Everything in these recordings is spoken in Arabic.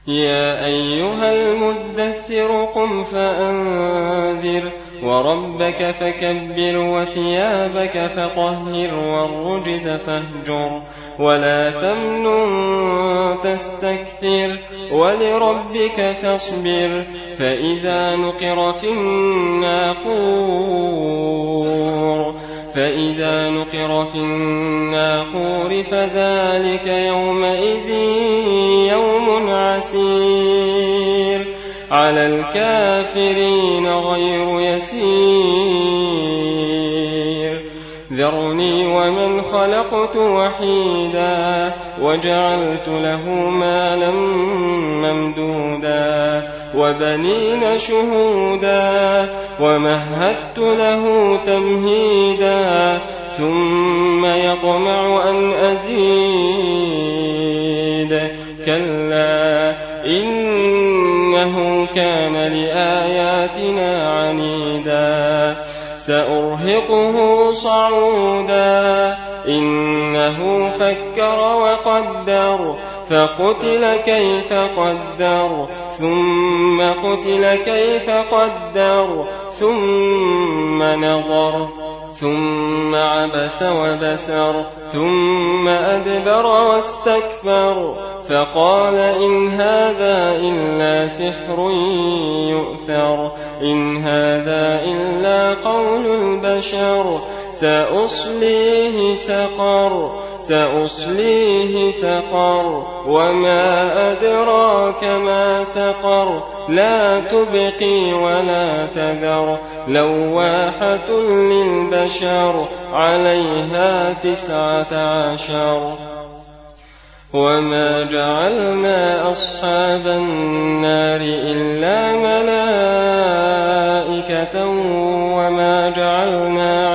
يا أيها المدثر قم فأنذر وربك فكبر وثيابك فطهر والرجز فاهجر ولا تمنن تستكثر ولربك فاصبر فإذا نقر في الناقور فذلك يومئذ يوم عسير على الكافرين غير يسير ذرني ومن خلقت وحيدا وجعلت له مالا ممدودا وبنين شهودا ومهدت له تمهيدا ثم يطمع أن أزيد كلا إنه كان لآياتنا عنيدا سأرهقه صعودا إنه فكر وقدر فقتل كيف قدر ثم قتل كيف قدر ثم نظر ثم عبس وبسر ثم أدبر واستكبر فقال إن هذا إلا سحر يؤثر إن هذا إلا قول البشر سأصليه سقر وما أدراك ما سقر لا تبقي ولا تذر لواحة للبشر عليها 19 وما جعلنا أصحاب النار إلا ملائكة وما جعلنا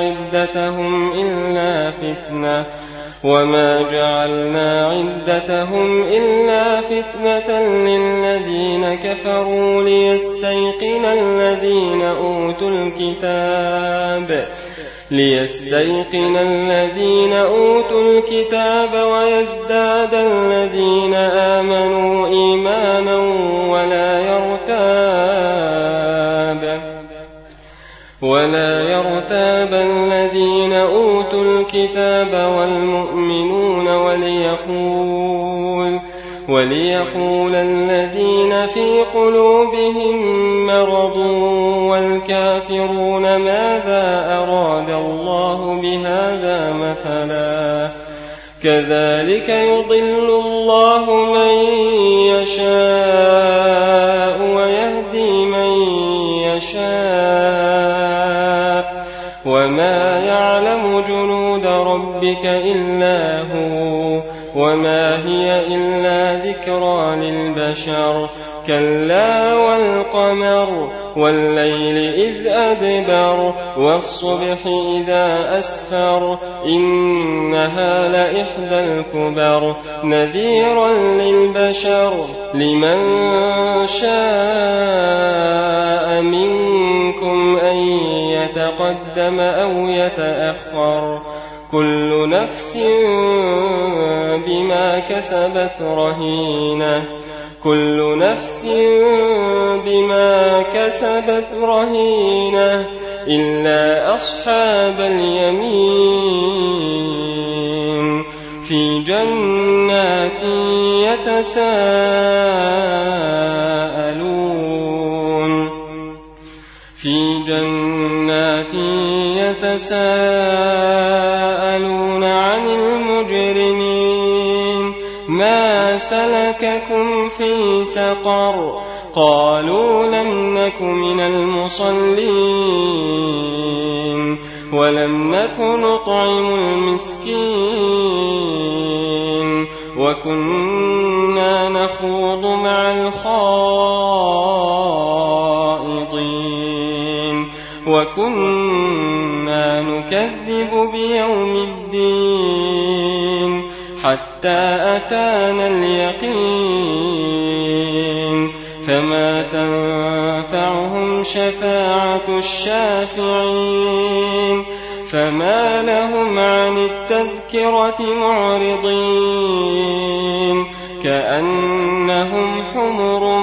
عدتهم إلا فتنة للذين كفروا ليستيقن الذين أوتوا الكتاب ويزداد الذين آمنوا إيمانا ولا يرتاب الذين أوتوا الكتاب والمؤمنون وليقول الذين في قلوبهم مرض والكافرون ماذا أراد الله بهذا مثلا كذلك يضل الله من يشاء ويهدي من يشاء وما يعلم جنود ربك إلا هو وما هي إلا ذكرى للبشر كلا والقمر والليل إذ أدبر والصبح إذا أسفر إنها لإحدى الكبر نذيرا للبشر لمن شاء منكم أن يتقدم أو يتأخر كل نفس بما كسبت رهينة إلا أصحاب اليمين في جنات يتساءلون عن المجرمين ما سلككم في سقر قالوا لم نك من المصلين ولم نك نطعم المسكين وكنا نخوض مع الخائضين وكنا نكذب بيوم الدين حتى أتانا اليقين فما تنفعهم شفاعة الشافعين فما لهم عن التذكرة معرضين كأنهم حمر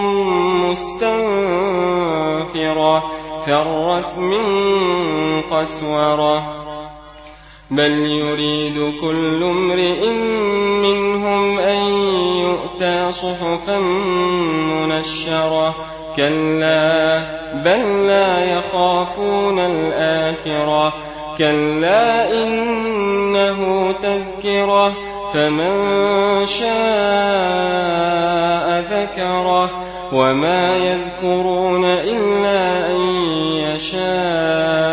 مستنفرة فرت من قسورة بل يريد كل امرئ منهم أن يؤتى صحفا منشرة كلا بل لا يخافون الآخرة كلا إنه تذكرة فمن شاء ذكره وما يذكرون إلا أن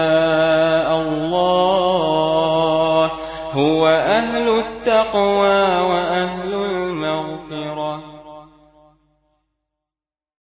يشاء الله هو أهل التقوى